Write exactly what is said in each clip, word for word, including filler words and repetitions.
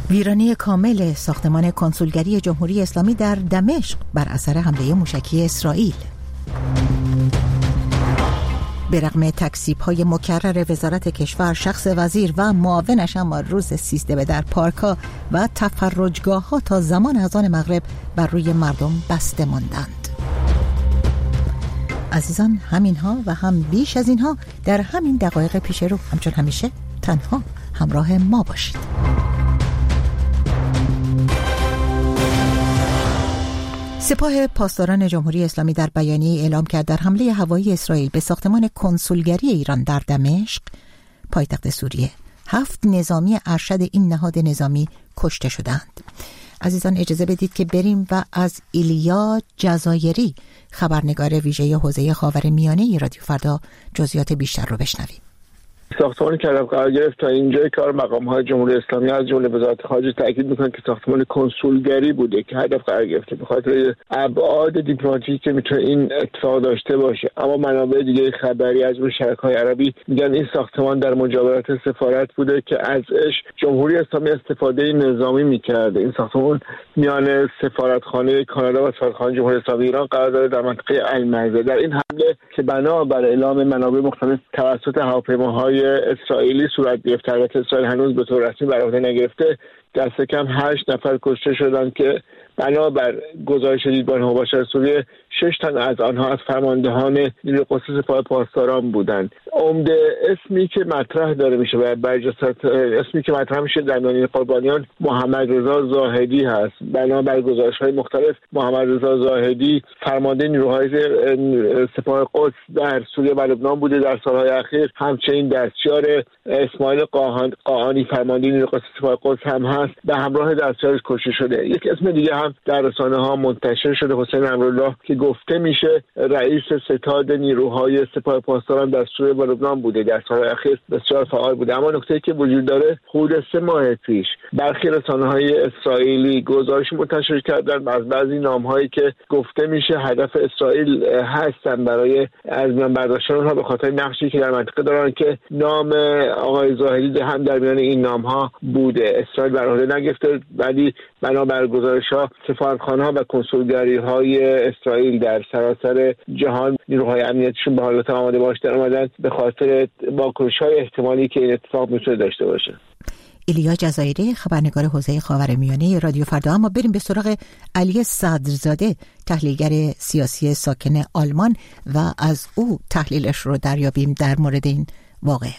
ویرانی کامل ساختمان کنسولگری جمهوری اسلامی در دمشق بر اثر حمله موشکی اسرائیل. به رغم تکذیب‌های مکرر وزارت کشور، شخص وزیر و معاونش اما روز سیزده در پارک‌ها و تفرجگاه‌ها تا زمان اذان مغرب بر روی مردم بسته ماندند. عزیزان، همینها و هم بیش از اینها در همین دقایق پیش رو، همچون همیشه تنها همراه ما باشید. سپاه پاسداران جمهوری اسلامی در بیانیه اعلام کرد در حمله هوایی اسرائیل به ساختمان کنسولگری ایران در دمشق، پایتخت سوریه، هفت نظامی ارشد این نهاد نظامی کشته شدند. عزیزان، اجازه بدید که بریم و از ایلیا جزایری، خبرنگار ویژه حوزه خاورمیانه رادیو فردا، جزئیات بیشتر رو بشنویم. ساختمانی که قرار گرفت تا اینجای کار مقام‌های جمهوری اسلامی از جمله وزارت خارجه تاکید می‌کنند که ساختمان کنسولگری بوده که هدف قرار گرفته به خاطر ابعاد دیپلماتیکی که میتونه این اتفاق داشته باشه. اما منابع دیگه خبری از شرکای عربی میگن این ساختمان در مجاورت سفارت بوده که ازش جمهوری اسلامی استفاده نظامی می‌کرده. این ساختمان میان سفارتخانه کانادا و سفارتخانه جمهوری اسلامی ایران قرار داره در منطقه المعزه. در این حمله که بنا بر اعلام منابع مختلف توسط هواپیماهای اسرائیلی صورت گرفت، البته اسرائیل هنوز به طور رسمی بر عهده نگرفته، دست کم هشت نفر کشته شدند که بنابر گزارش دیدبان مباشر سوریه شش تن از آنها از فرماندهان نیروی قدس سپاه پاسداران بودند. عمده اسمی که مطرح داره میشه و برجسته اسمی که مطرح میشه در میان قربانیان محمد رضا زاهدی هست. بنابر گزارش‌های مختلف محمد رضا زاهدی فرمانده نیروهای سپاه قدس در سوریه و لبنان بوده در سالهای اخیر. همچنین دستیار اسماعیل قاآنی فرمانده نیروی قدس سپاه قدس هم هست، به همراه دستیارش کشته شده. یک اسم دیگه هم در رسانه‌ها منتشر شده، حسین امرالله، که گفته میشه رئیس ستاد نیروهای سپاه پاسداران در سوریه و لبنان بوده، در سال اخیر بسیار فعال بوده. اما نکته‌ای که وجود داره، حدود سه ماه پیش برخی رسانه‌های اسرائیلی گزارش منتشر کردن از بعضی نام‌هایی که گفته میشه هدف اسرائیل هستن برای از میان برداشتن اونها به خاطر نقشی که در منطقه دارن که نام آقای زاهدی هم در میان این نام‌ها بوده. اسرائیل بر عهده نگرفته، ولی بنابر گزارش‌ها سفارتخانه‌ها و کنسولگری‌های اسرائیل در سراسر جهان نیروهای امنیتیشون به حالت آماده باش در اومدن به خاطر واکنش‌های احتمالی که این اتفاق میتونه داشته باشه. ایلیا جزایری، خبرنگار حوزه خاورمیانه رادیو فردا. اما بریم به سراغ علی صدرزاده، تحلیلگر سیاسی ساکن آلمان، و از او تحلیلش رو دریابیم در مورد این واقعه.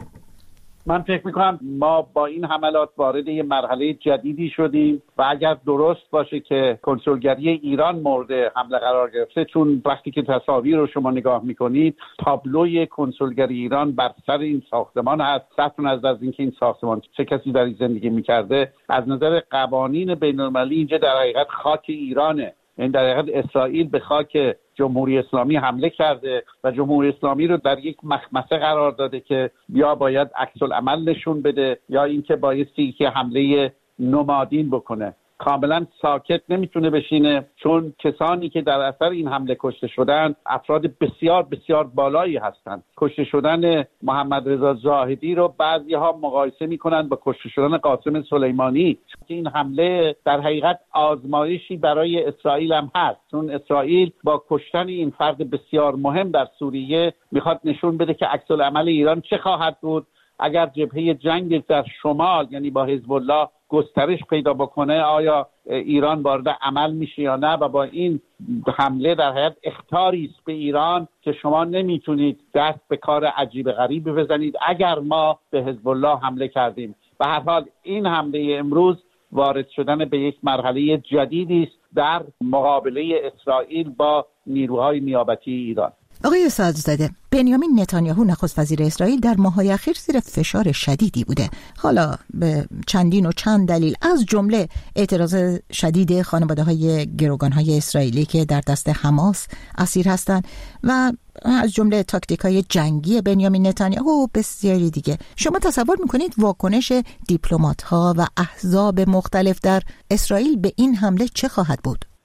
من فکر میکنم ما با این حملات وارد یه مرحله جدیدی شدیم و اگر درست باشه که کنسولگری ایران مورد حمله قرار گرفته، چون وقتی که تصاویر رو شما نگاه میکنید تابلوی کنسولگری ایران بر سر این ساختمان هست. صرف نظر از اینکه این ساختمان چه کسی در این زندگی میکرده، از نظر قوانین بین‌المللی اینجا در حقیقت خاک ایرانه. این در حقیقت اسرائیل به خاک جمهوری اسلامی حمله کرده و جمهوری اسلامی رو در یک مخمسه قرار داده که یا باید عکس العمل نشون بده یا اینکه بایستی که حمله نمادین بکنه. کاملا ساکت نمیتونه بشینه، چون کسانی که در اثر این حمله کشته شدن افراد بسیار بسیار بالایی هستند. کشته شدن محمد رضا زاهدی رو بعضی‌ها مقایسه میکنن با کشته شدن قاسم سلیمانی. این حمله در حقیقت آزمایشی برای اسرائیل هم هست، چون اسرائیل با کشتن این فرد بسیار مهم در سوریه میخواد نشون بده که عکس العمل ایران چه خواهد بود اگر جبهه جنگ در شمال، یعنی با حزب الله، گسترش پیدا بکنه. آیا ایران وارد عمل میشه یا نه؟ و با این حمله در حقیقت اخطاری است به ایران که شما نمیتونید دست به کار عجیب غریبی بزنید اگر ما به حزب الله حمله کردیم. به هر حال این حمله امروز وارد شدن به یک مرحله جدیدی است در مقابله اسرائیل با نیروهای نیابتی ایران. آقای صدرزاده، بنیامین نتانیاهو نخست وزیر اسرائیل در ماه‌های اخیر زیر فشار شدیدی بوده، حالا به چندین و چند دلیل، از جمله اعتراض شدید خانواده‌های گروگان‌های اسرائیلی که در دست حماس اسیر هستند و از جمله تاکتیک‌های جنگی بنیامین نتانیاهو و بسیاری دیگه. شما تصور می‌کنید واکنش دیپلمات‌ها و احزاب مختلف در اسرائیل به این حمله چه خواهد بود؟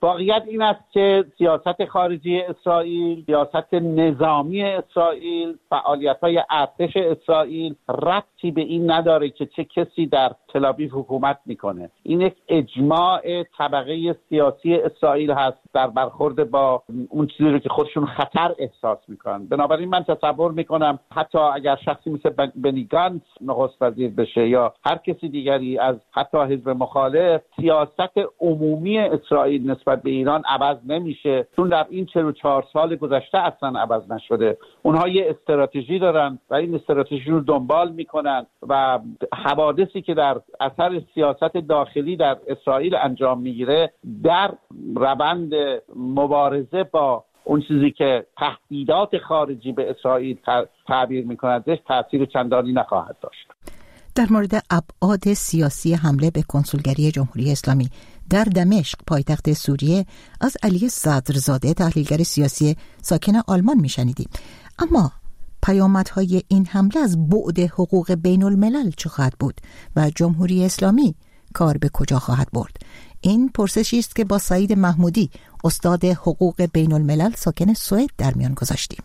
واقعیت این است که سیاست خارجی اسرائیل، سیاست نظامی اسرائیل، فعالیت‌های ارتش اسرائیل ربطی به این نداره که چه کسی در تل‌آویو حکومت میکنه. این یک اجماع طبقه سیاسی اسرائیل هست در برخورد با اون چیزی رو که خودشون خطر احساس میکنن. بنابراین من تصور میکنم حتی اگر شخصی مثل بنی گانتز نخست وزیر بشه یا هر کسی دیگری از حتی حزب مخالف، سیاست عمومی اسرائیل نسبت به ایران عوض نمیشه، چون در این چهل و چهار سال گذشته اصلا عوض نشده. اونها یه استراتژی دارن و این استراتژی رو دنبال میکنن و حوادثی که در اثر سیاست داخلی در اسرائیل انجام میگیره در روند مبارزه با اون چیزی که تهدیدات خارجی به اسرائیل تعبیر میکنندش تأثیر چندانی نخواهد داشت. در مورد ابعاد سیاسی حمله به کنسولگری جمهوری اسلامی در دمشق پایتخت سوریه از علی صدرزاده تحلیلگر سیاسی ساکن آلمان میشنیدیم. اما پیامدهای این حمله از بعد حقوق بین الملل چه خواهد بود و جمهوری اسلامی کار به کجا خواهد برد؟ این پرسشی است که با سعید محمودی استاد حقوق بین الملل ساکن سوئد در میان گذاشتیم.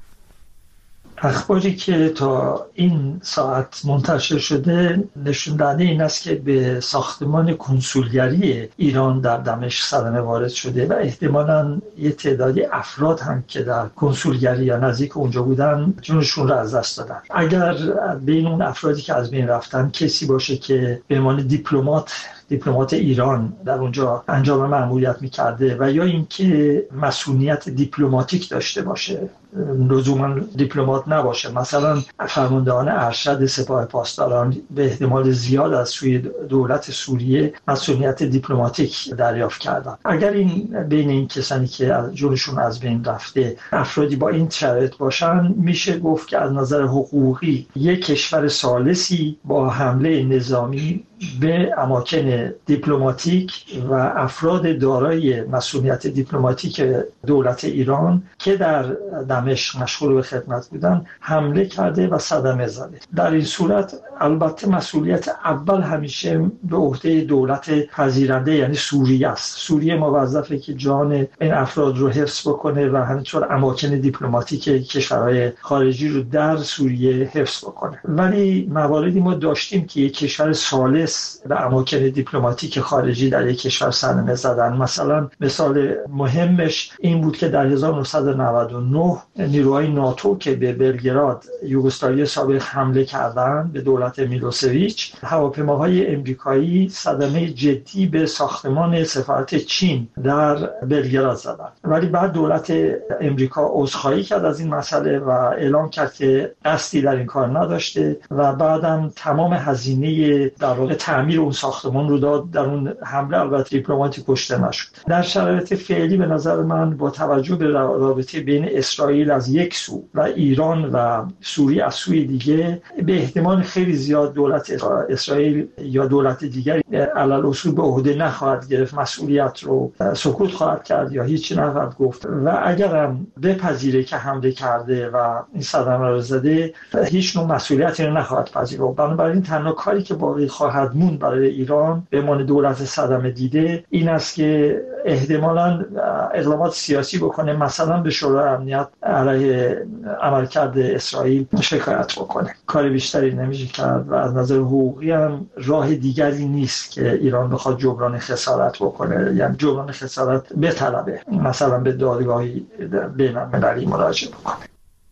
اخباری که تا این ساعت منتشر شده نشون دهنده این است که به ساختمان کنسولگری ایران در دمشق صدمه وارد شده و احتمالاً یه تعدادی افراد هم که در کنسولگری یا نزدیک اونجا بودن جونشون رو از دست دادن. اگر بین اون افرادی که از بین رفتن کسی باشه که به عنوان دیپلمات دیپلمات ایران در اونجا انجام مأموریت می‌کرده و یا اینکه مسئولیت دیپلماتیک داشته باشه، لزوما دیپلمات نباشه، مثلا فرماندهان ارشد سپاه پاسداران به احتمال زیاد از سوی دولت سوریه مسئولیت دیپلماتیک دریافت کردن. اگر این بین این کسانی که از جونشون از بین رفته افرادی با این شرایط باشن، میشه گفت که از نظر حقوقی یک کشور ثالثی با حمله نظامی به اماکن دیپلماتیک و افراد دارای مسئولیت دیپلماتیک دولت ایران که در دمشق مشغول به خدمت بودن حمله کرده و صدمه زده. در این صورت البته مسئولیت اول همیشه به عهده دولت پذیرنده یعنی سوریه است. سوریه موظفه که جان این افراد رو حفظ بکنه و همینطور اماکن دیپلماتیک کشورهای خارجی رو در سوریه حفظ بکنه. ولی مواردی ما داشتیم که یک کشور ثالث به اماکن دیپلماتیک خارجی در یک کشور صدمه زدن. مثلا مثال مهمش این بود که در هزار و نهصد و نود و نه نیروهای ناتو که به بلگراد یوگسلاوی سابق حمله کردند به دولت میلوسویچ، هواپیماهای امریکایی صدمه جدی به ساختمان سفارت چین در بلگراد زدند. ولی بعد دولت امریکا عذرخواهی کرد از این مسئله و اعلام کرد که قصدی در این کار نداشته و بعدم تمام هزینه در واقع تعمیر اون ساختمان رو داد. در اون حمله البته دیپلماتی کشته نشد. در شرایط فعلی به نظر من با توجه به رابطه بین اسرائیل از یک سو و ایران و سوریه از سوی دیگه، به احتمال خیلی زیاد دولت اسرائیل یا دولت دیگری علل اصول به عهده نخواهد گرفت، مسئولیت رو سکوت خواهد کرد یا هیچ نخواهد گفت و اگرم بپذیره که حمله کرده و این صدمه رو زده، هیچ نوع مسئولیتی رو نخواهد پذیرفت. بنابراین تنها کاری که باقی خواهد موند برای ایران به عنوان دولت صدمه دیده این است که احتمالاً اقدامات سیاسی بکنه، مثلا به شورای امنیت علیه عملکرد اسرائیل شکایت بکنه. کار بیشتری نمیشه کرد و از نظر حقوقی هم راه دیگری نیست که ایران بخواد جبران خسارت بکنه، یعنی جبران خسارت بطلبه، مثلا به دادگاهی بین المللی مراجعه بکنه.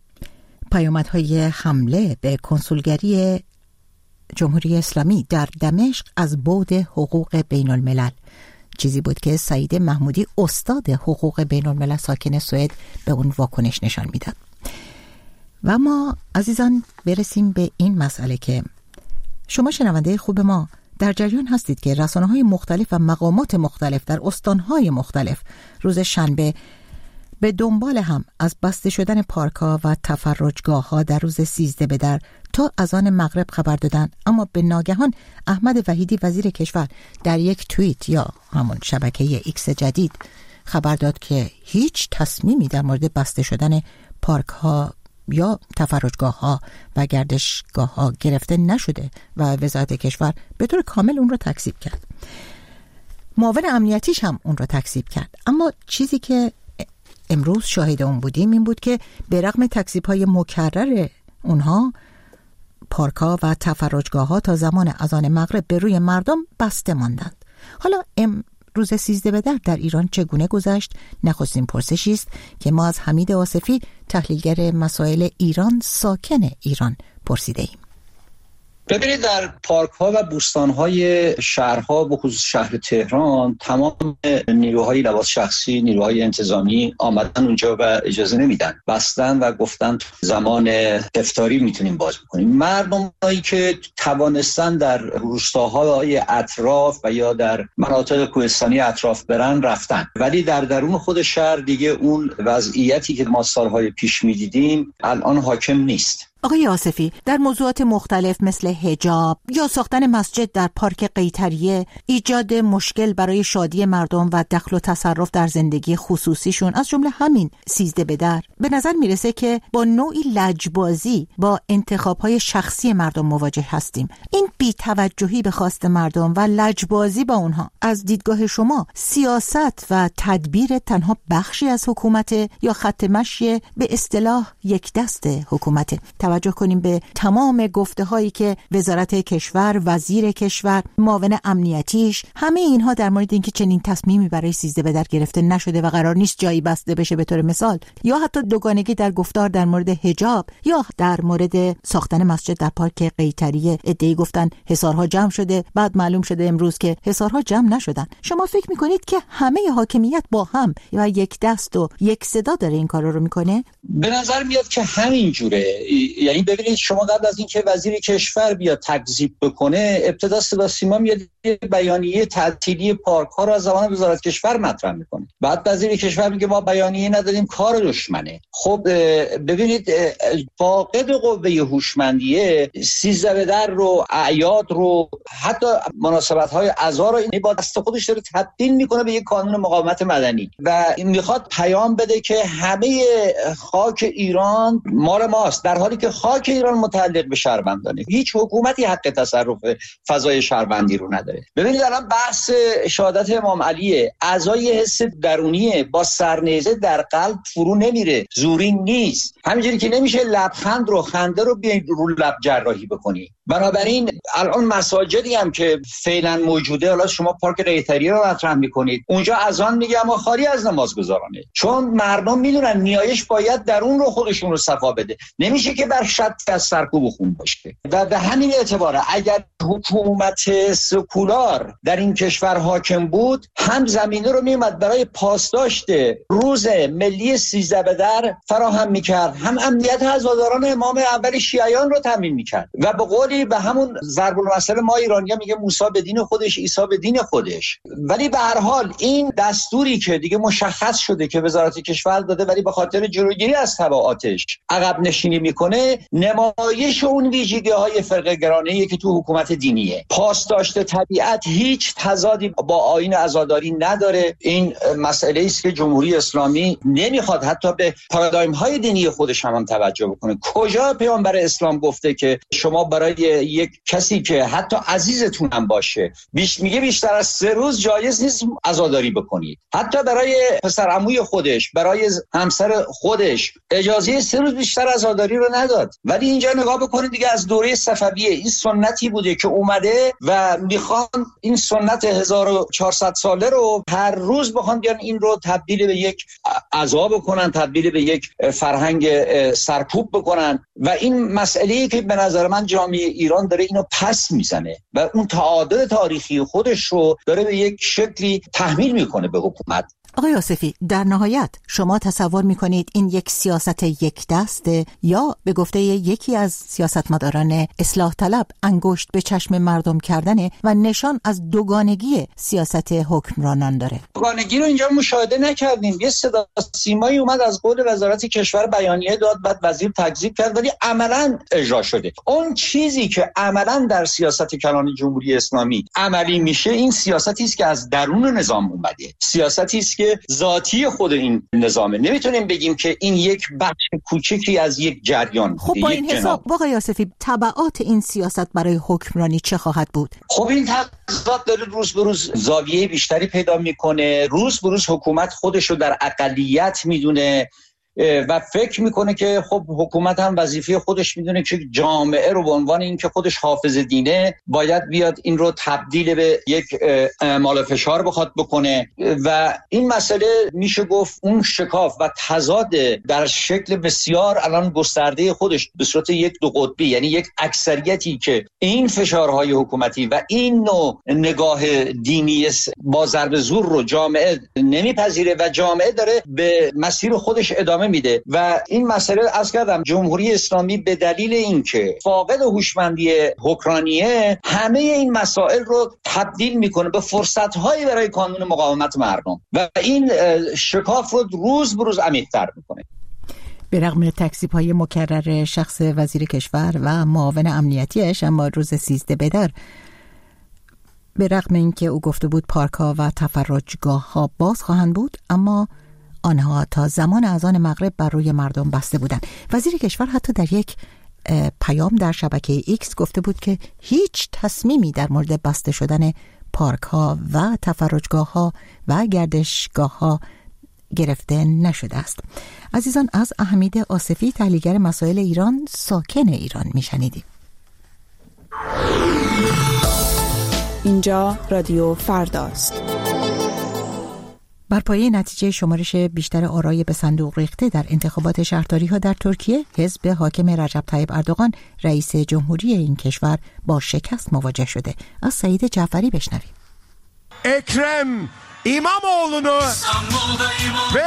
پیامدهای حمله به کنسولگری جمهوری اسلامی در دمشق از بعد حقوق بین الملل چیزی بود که سعید محمودی استاد حقوق بین الملل ساکن سوئد به اون واکنش نشان میداد. و ما عزیزان برسیم به این مسئله که شما شنونده خوب ما در جریان هستید که رسانه‌های مختلف و مقامات مختلف در استان‌های مختلف روز شنبه به دنبال هم از بسته شدن پارک‌ها و تفرجگاه‌ها در روز سیزده به در تا اذان مغرب خبر دادن، اما به ناگهان احمد وحیدی وزیر کشور در یک توییت یا همون شبکه ایکس جدید خبر داد که هیچ تصمیمی در مورد بسته شدن پارک‌ها یا تفرجگاه‌ها و گردشگاه‌ها گرفته نشده و وزارت کشور به طور کامل اون رو تکذیب کرد. معاون امنیتیش هم اون رو تکذیب کرد. اما چیزی که امروز شاهد اون بودیم این بود که به رغم تکذیب‌های مکرر اونها، پارک‌ها و تفرجگاه‌ها تا زمان اذان مغرب به روی مردم بسته ماندند. حالا امروز سیزده به در در ایران چگونه گذشت؟ نخستین پرسشی است که ما از حمید آصفی، تحلیلگر مسائل ایران ساکن ایران، پرسیده ایم. ببینید، در پارک ها و بوستان های شهرها، به خصوص شهر تهران، تمام نیروهای لباس شخصی، نیروهای انتظامی آمدن اونجا و اجازه نمیدن، بستن و گفتن زمان افطاری میتونیم باز بکنیم. مردمایی که توانستن در روستاهای اطراف و یا در مناطق کوهستانی اطراف برن رفتن، ولی در درون خود شهر دیگه اون وضعیتی که ما سالهای پیش میدیدیم الان حاکم نیست. آقای آصفی، در موضوعات مختلف مثل حجاب یا ساختن مسجد در پارک قیطریه، ایجاد مشکل برای شادی مردم و دخل و تصرف در زندگی خصوصیشون، از جمله همین سیزده به در، به نظر میرسه که با نوعی لجبازی با انتخابهای شخصی مردم مواجه هستیم. این بی‌توجهی به خواست مردم و لجبازی با اونها، از دیدگاه شما سیاست و تدبیر تنها بخشی از حکومت یا خط مشی به اصطلاح یک دست حکومت؟ توجه کنیم به تمام گفته هایی که وزارت کشور، وزیر کشور، معاون امنیتیش، همه اینها در مورد اینکه چنین تصمیمی برای سیزده به در گرفته نشده و قرار نیست جایی بسته بشه به طور مثال، یا حتی دوگانگی در گفتار در مورد حجاب یا در مورد ساختن مسجد در پارک قیطریه. ادعی گفتن حصارها جمع شده، بعد معلوم شده امروز که حصارها جمع نشدن. شما فکر میکنید که همه حاکمیت با هم و یک دست و یک صدا داره این کارا رو میکنه؟ به نظر میاد که همین جوره. یعنی ببینید، شما قبل از اینکه وزیر کشور بیاد تکذیب بکنه، ابتدا صدا سیما میاد بیانیه تعطیلی پارک ها رو از زمان وزارت کشور مطرح میکنه، بعد وزیر کشور میگه ما بیانیه ندادیم، کار دشمنه. خب ببینید، فاقد قوه هوشمندیه سیزده به در رو، اعیاد رو، حتی مناسبت های عزا رو این با دست خودش داره تبدیل میکنه به یک قانون مقاومت مدنی و این میخواد پیام بده که همه خاک ایران مال ماست، در حالی که خاک ایران متعلق به شهروندانه. هیچ حکومتی حق تصرف فضای شهروندی رو نداره. ببینید، الان بحث شهادت امام علیه، اعضای حس درونیه، با سرنیزه در قلب فرو نمیره، زوری نیست. همینجوری که نمیشه لبخند رو، خنده رو بیاید رو لب جراحی بکنی. بنابراین الان مساجدی هم که فعلا موجوده، حالا شما پارک قیطریه رو مطرح میکنید، اونجا اذان میگه اما خالی از نمازگزارانه، چون مردم میدونن نیایش باید در اون رو خودشون رو صفا بده، نمیشه که بر شط از سرکوب و خون باشه. و به همین اعتباره اگر حکومت سکولار در این کشور حاکم بود، هم زمینه رو میومد برای پاسداشت روز ملی سیزده به در فراهم میکرد، هم امنیت عزاداران امام اول شیعیان رو تامین میکرد و به قولی به همون ضرب المثل ما ایرانی‌ها میگه موسی به دین خودش، عیسی به دین خودش. ولی به هر حال این دستوری که دیگه مشخص شده که وزارت کشور داده، ولی به خاطر جلوگیری از تبعاتش عقب نشینی میکنه، نمایش اون ویژگی‌های فرقه گرانه‌ای که تو حکومت دینیه. پاسداشت طبیعت هیچ تضادی با آیین عزاداری نداره. این مسئله است که جمهوری اسلامی نمیخواد حتی به پارادایم‌های دینی خودش هم, هم توجه بکنه. کجا پیامبر اسلام گفته که شما برای یک کسی که حتی عزیزتون هم باشه بیش میگه بیشتر از سه روز جایز نیست عزاداری بکنید؟ حتی برای پسر عموی خودش، برای همسر خودش اجازه سه روز بیشتر عزاداری رو نداد. ولی اینجا نگاه بکنید دیگه، از دوره صفویه این سنتی بوده که اومده و میخوان این سنت هزار و چهارصد ساله رو هر روز بخوان بیان این رو تبدیل به یک عزا بکنن، تبدیل به یک فرهنگ سرکوب بکنن و این مسئله‌ای که به نظر من جامعه ایران داره اینو پس میزنه و اون تعادل تاریخی خودش رو داره به یک شکلی تحمیل میکنه به حکومت. آقای آصفی، در نهایت شما تصور میکنید این یک سیاست یک دسته یا به گفته یکی از سیاستمداران اصلاح طلب انگشت به چشم مردم کردنه و نشان از دوگانگی سیاست حکمرانان داره؟ دوگانگی رو اینجا مشاهده نکردیم. یه صدا سیمایی اومد از قول وزارت کشور بیانیه داد، بعد وزیر تکذیب کرد، ولی عملاً اجرا شده. اون چیزی که عملاً در سیاست کلان جمهوری اسلامی عملی میشه، این سیاستی است که از درون نظام اومده، سیاستی است که ذاتی خود این نظامه. نمیتونیم بگیم که این یک بخش کوچکی از یک جریان خب با این حساب آقای آصفی تبعات این سیاست برای حکمرانی چه خواهد بود؟ خب این تضاد داره روز به روز زاویه بیشتری پیدا میکنه، روز به روز حکومت خودش رو در اقلیت میدونه و فکر میکنه که خب حکومت هم وظیفه خودش میدونه که جامعه رو به عنوان این که خودش حافظ دینه باید بیاد این رو تبدیل به یک اعمال فشار بخواد بکنه و این مسئله میشه گفت اون شکاف و تضاد در شکل بسیار الان گسترده خودش به صورت یک دو قطبی، یعنی یک اکثریتی که این فشارهای حکومتی و این نوع نگاه دینی با ضرب زور رو جامعه نمیپذیره و جامعه داره به مسیر خودش ادامه میده و این مسئله از کردم جمهوری اسلامی به دلیل اینکه فاقد هوشمندی حکمرانیه همه این مسائل رو تبدیل میکنه به فرصت‌هایی برای کانون مقاومت مردم و این شکاف رو روز به روز عمیق‌تر میکنه. به رغم تکذیب‌های مکرر شخص وزیر کشور و معاون امنیتیش، اما روز سیزده بدر به رغم اینکه او گفته بود پارک‌ها و تفرجگاه‌ها باز خواهند بود، اما آنها تا زمان اذان مغرب بر روی مردم بسته بودند. وزیر کشور حتی در یک پیام در شبکه ایکس گفته بود که هیچ تصمیمی در مورد بسته شدن پارک ها و تفرجگاه ها و گردشگاه ها گرفته نشده است. عزیزان، از حمید آصفی تحلیلگر مسائل ایران ساکن ایران میشنیدیم. اینجا رادیو فرداست. بر پایه نتیجه شمارش بیشتر آرای به صندوق ریخته در انتخابات شهرداری‌ها در ترکیه، حزب حاکم رجب طیب اردوغان رئیس جمهوری این کشور با شکست مواجه شده. از سعید جعفری بشنویم. اکرم ایماموغلو و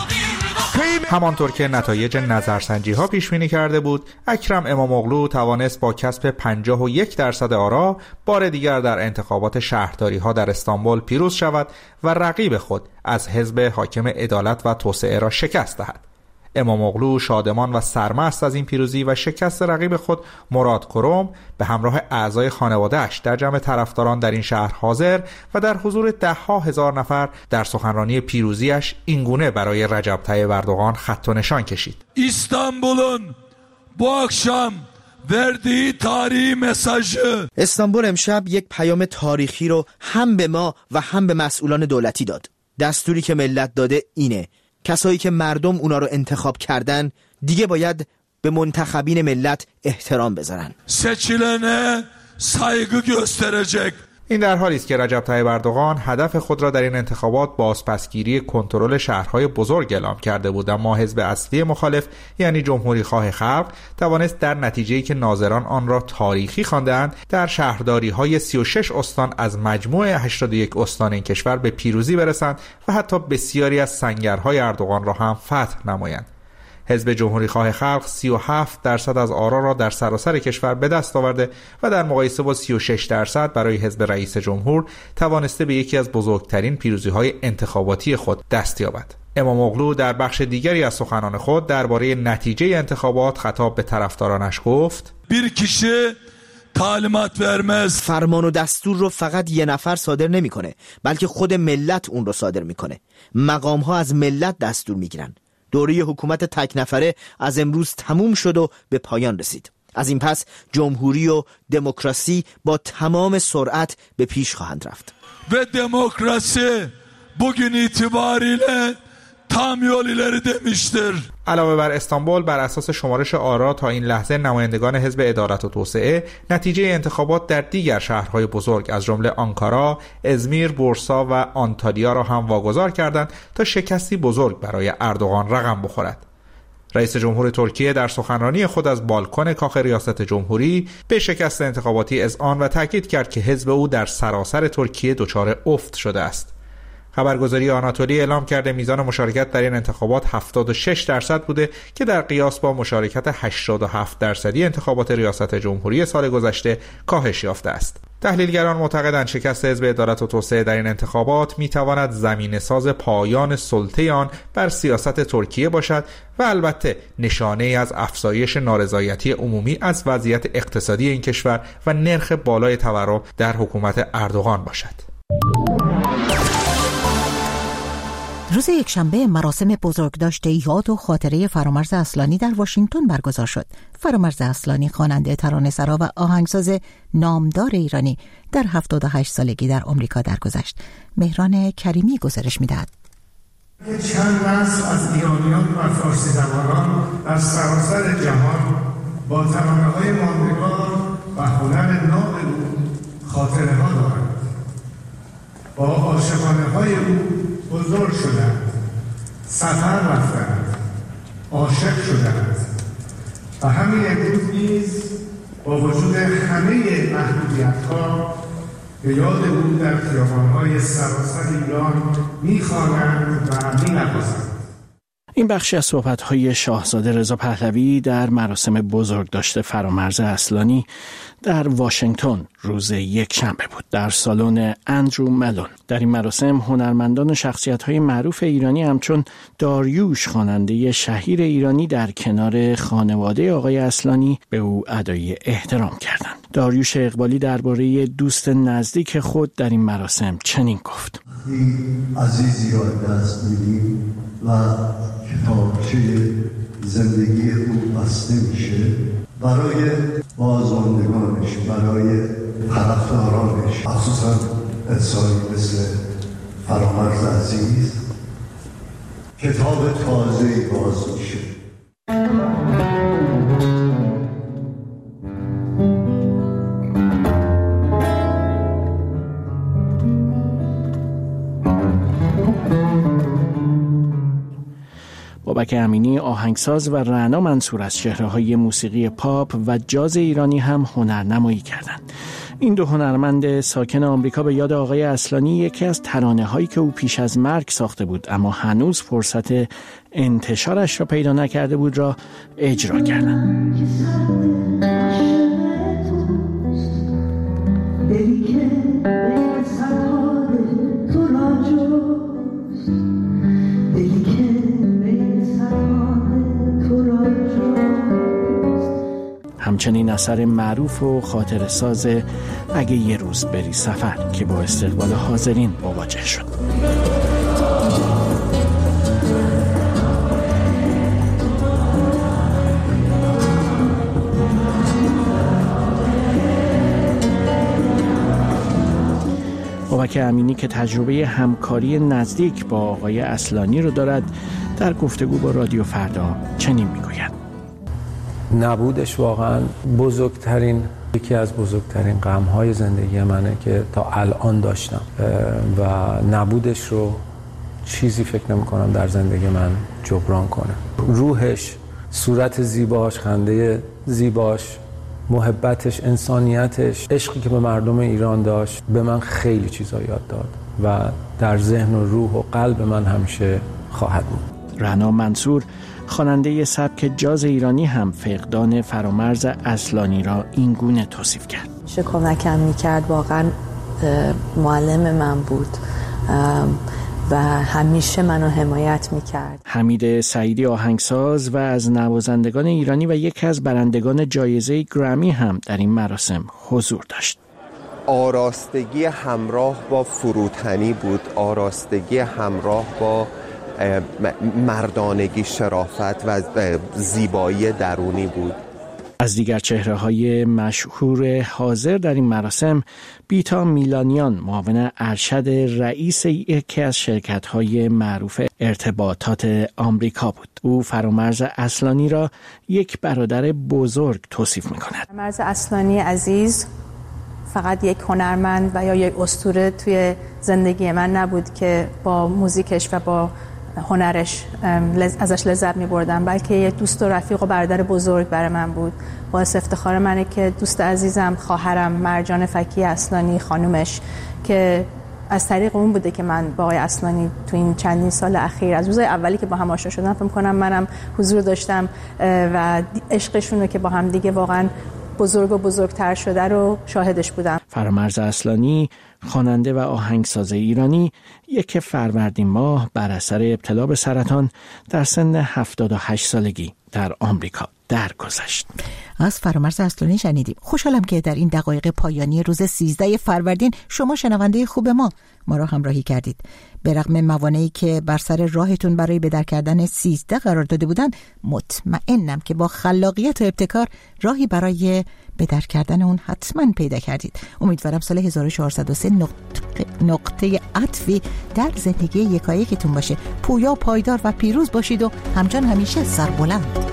همانطور که نتایج نظرسنجی ها پیش بینی کرده بود، اکرم اماموغلو توانست با کسب پنجاه و یک درصد آرا بار دیگر در انتخابات شهرداری ها در استانبول پیروز شود و رقیب خود از حزب حاکم عدالت و توسعه را شکست دهد. اماموغلو شادمان و سرمست از این پیروزی و شکست رقیب خود مراد کروم به همراه اعضای خانواده‌اش در جمع طرفداران در این شهر حاضر و در حضور ده ها هزار نفر در سخنرانی پیروزیش اینگونه برای رجب طیب اردوغان خط و نشان کشید: استانبول'un bu akşam verdiği tarihi mesajı. استانبول امشب یک پیام تاریخی رو هم به ما و هم به مسئولان دولتی داد. دستوری که ملت داده اینه: کسایی که مردم اونا رو انتخاب کردن دیگه باید به منتخبین ملت احترام بذارن. seçilene saygı gösterecek. این در حالی است که رجب طیب اردوغان هدف خود را در این انتخابات بازپسگیری کنترل شهرهای بزرگ اعلام کرده بود، اما حزب اصلی مخالف یعنی جمهوری خواه خلق توانست در نتیجه‌ای که ناظران آن را تاریخی خواندند در شهرداری‌های سی و شش استان از مجموع هشتاد و یک استان این کشور به پیروزی برسند و حتی بسیاری از سنگرهای اردوغان را هم فتح نمایند. حزب جمهوری خواه خلق سی و هفت درصد از آرا را در سراسر کشور به دست آورده و در مقایسه با سی و شش درصد برای حزب رئیس جمهور توانسته به یکی از بزرگترین پیروزی‌های انتخاباتی خود دست یابد. اماموغلو در بخش دیگری از سخنان خود درباره نتیجه انتخابات خطاب به طرفدارانش گفت: bir kişi تعلیمات vermez. فرمان و دستور رو فقط یه نفر صادر نمی‌کنه، بلکه خود ملت اون رو صادر می‌کنه. مقام‌ها از ملت دستور می‌گیرن. دوره حکومت تک نفره از امروز تموم شد و به پایان رسید. از این پس جمهوری و دموکراسی با تمام سرعت به پیش خواهند رفت. و دموکراسی bugün itibariyle tam yol ileri demiştir. علاوه بر استانبول، بر اساس شمارش آرا تا این لحظه نمایندگان حزب عدالت و توسعه نتیجه انتخابات در دیگر شهرهای بزرگ از جمله آنکارا، ازمیر، بورسا و آنتالیا را هم واگذار کردند تا شکستی بزرگ برای اردوغان رقم بخورد. رئیس جمهور ترکیه در سخنرانی خود از بالکن کاخ ریاست جمهوری به شکست انتخاباتی اذعان و تاکید کرد که حزب او در سراسر ترکیه دچار افت شده است. خبرگزاری آناتولی اعلام کرده میزان مشارکت در این انتخابات هفتاد و شش درصد بوده که در قیاس با مشارکت هشتاد و هفت درصدی انتخابات ریاست جمهوری سال گذشته کاهش یافته است. تحلیلگران معتقدند شکست حزب عدالت و توسعه در این انتخابات میتواند زمینه‌ساز پایان سلطه آن بر سیاست ترکیه باشد و البته نشانه از افزایش نارضایتی عمومی از وضعیت اقتصادی این کشور و نرخ بالای تورم در حکومت اردوغان باشد. روز یکشنبه مراسم بزرگداشت یاد و خاطره فرامرز اصلانی در واشنگتن برگزار شد. فرامرز اصلانی خواننده ترانه‌سرا و آهنگساز نامدار ایرانی در هفتاد و هشت سالگی در آمریکا درگذشت. مهران کریمی گزارش می‌دهد. چند نسل از ایرانیان و فارسی زبانان در سراسر جهان با ترانه‌های ماندگار و هنر ناب او خاطره‌ها دارند. با عاشقانه‌های او بزرگ شدند، سفر رفتند، عاشق شدند و همین امروز نیز با وجود همه محدودیت‌ها به یاد او در خیابان‌های سراسر ایران می‌خوانند و می‌نوازند. این بخشی از صحبت‌های شاهزاده رضا پهلوی در مراسم بزرگداشت فرامرز اصلانی در واشنگتن روز یکشنبه بود در سالن اندرو ملون. در این مراسم هنرمندان و شخصیت‌های معروف ایرانی همچون داریوش خواننده شهیر ایرانی در کنار خانواده آقای اصلانی به او ادای احترام کردند. داریوش اقبالی درباره دوست نزدیک خود در این مراسم چنین گفت: عزیزی را دست می‌دیم و کتابچه زندگی او بسته میشه برای بازماندگانش، برای طرفدارانش، خصوصا انسانی مثل فرامرز عزیز کتاب تازه‌ای باز میشه. بابک امینی آهنگساز و رعنا منصور از چهره‌های موسیقی پاپ و جاز ایرانی هم هنرنمایی کردند. این دو هنرمند ساکن آمریکا به یاد آقای اصلانی یکی از ترانه‌هایی که او پیش از مرگ ساخته بود اما هنوز فرصت انتشارش را پیدا نکرده بود را اجرا کردند. همچنین اثر معروف و خاطره ساز اگه یه روز بری سفر که با استقبال حاضرین مواجه شد. بابک امینی که تجربه همکاری نزدیک با آقای اصلانی رو دارد در گفتگو با رادیو فردا چنین میگوید: نبودش واقعا بزرگترین یکی از بزرگترین غم‌های زندگی منه که تا الان داشتم و نبودش رو چیزی فکر نمی‌کنم در زندگی من جبران کنه. روحش، صورت زیباش، خنده زیباش، محبتش، انسانیتش، عشقی که به مردم ایران داشت به من خیلی چیزا یاد داد و در ذهن و روح و قلب من همیشه خواهد بود. رعنا منصور خواننده سبک جاز ایرانی هم فقدان فرامرز اصلانی را این گونه توصیف کرد: چه کمکم میکرد، واقعا معلم من بود و همیشه منو حمایت میکرد. حمید سعیدی آهنگساز و از نوازندگان ایرانی و یکی از برندگان جایزه گرمی هم در این مراسم حضور داشت. آراستگی همراه با فروتنی بود، آراستگی همراه با مردانگی، شرافت و زیبایی درونی بود. از دیگر چهره‌های مشهور حاضر در این مراسم بیتا میلانیان معاون ارشد رئیس یکی از شرکت‌های معروف ارتباطات آمریکا بود. او فرامرز اصلانی را یک برادر بزرگ توصیف می‌کند. فرامرز اصلانی عزیز فقط یک هنرمند و یا یک اسطوره توی زندگی من نبود که با موزیکش و با هنرش ازش لذت می بردم، بلکه یک دوست و رفیق و برادر بزرگ برای من بود. باعث افتخار منه که دوست عزیزم خواهرم مرجان فکی اصلانی خانومش که از طریق اون بوده که من با آقای اصلانی تو این چندین سال اخیر از روزای اولی که با هم آشنا شدم فکر کنم منم حضور داشتم و عشقشون رو که با هم دیگه واقعا بزرگ و بزرگتر شده رو شاهدش بودم. فرامرز اصلانی خواننده و آهنگساز ایرانی یک فروردین ماه بر اثر ابتلا به سرطان در سن هفتاد و هشت سالگی در آمریکا درگذشت. از فرامرز اصلانی شنیدیم. خوشحالم که در این دقایق پایانی روز سیزده فروردین شما شنونده خوب ما ما را همراهی کردید. به رغم موانعی که بر سر راهتون برای به در کردن سیزده قرار داده بودن، مطمئنم که با خلاقیت و ابتکار راهی برای به در کردن اون حتما پیدا کردید. امیدوارم سال هزار و چهارصد و سه نقطه, نقطه عطفی در زندگی یکایکتون باشه. پویا، پایدار و پیروز باشید و همچنان همیشه سربلند.